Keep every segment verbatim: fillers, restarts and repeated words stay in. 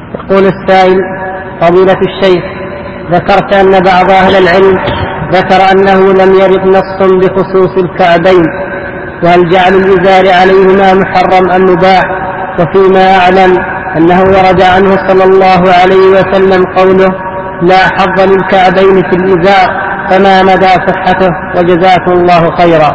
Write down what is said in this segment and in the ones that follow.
يقول السائل: فضيلة الشيخ، ذكرت أن بعض أهل العلم ذكر أنه لم يرد نص بخصوص الكعبين، وهل جعل الإزار عليهما محرم أم مباح؟ وفيما أعلم أنه ورد عنه صلى الله عليه وسلم قوله: لا حظ للكعبين في الإزار، فما مدى صحته؟ وجزاكم الله خيرا.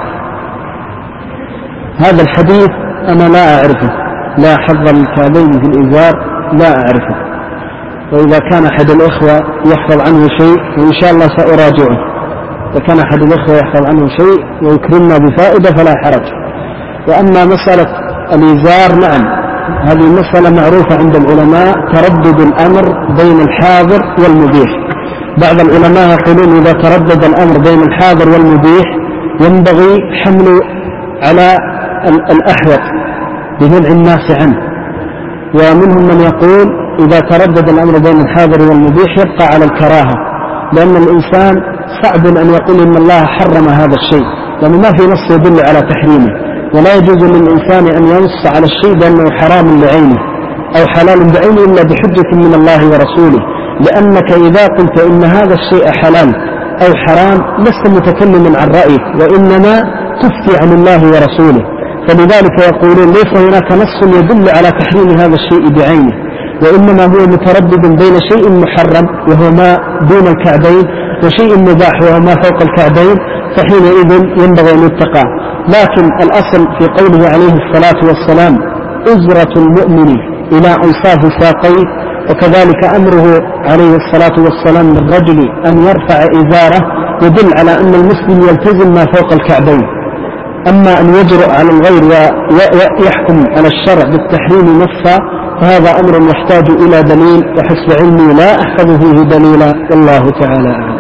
هذا الحديث أنا لا أعرفه، لا حظ للكعبين في الإزار لا أعرفه، وإذا كان أحد الإخوة يحفظ عنه شيء وإن شاء الله سأراجعه، إذا كان أحد الإخوة يحفظ عنه شيء ويكرمنا بفائدة فلا حرج. وأما مسألة الإزار، نعم، هذه المسألة معروفة عند العلماء، تردد الأمر بين الحاضر والمبيح. بعض العلماء يقولون إذا تردد الأمر بين الحاضر والمبيح ينبغي حمله على الأحوط بمنع الناس عنه، ومنهم من يقول إذا تردد الأمر بين الحاضر والمبيح يبقى على الكراهة، لأن الإنسان صعب أن يقول إن الله حرم هذا الشيء، لأنه ما في نص يدل على تحريمه، ولا يجوز للإنسان أن ينص على الشيء بأنه حرام لعينه أو حلال بعينه إلا بحجة من الله ورسوله، لأنك إذا قلت إن هذا الشيء حلال أو حرام لست متكلما عن رأيك، وإنما تفتي عن الله ورسوله. فلذلك يقولون ليس هناك نص يدل على تحريم هذا الشيء بعينه، وإنما هو متردد بين شيء محرم وهو ما دون الكعبين وشيء مباح وهو ما فوق الكعبين، فحينئذ ينبغي أن يتقى. لكن الأصل في قوله عليه الصلاة والسلام: أزرة المؤمن إلى أنصاف ساقيه، وكذلك أمره عليه الصلاة والسلام للرجل أن يرفع إزاره، يدل على أن المسلم يلتزم ما فوق الكعبين. أما أن يجرؤ على الغير ويحكم على الشرع بالتحريم نصا فهذا أمر يحتاج إلى دليل، وحسب علمي لا أحفظ فيه دليلا، والله تعالى أعلم.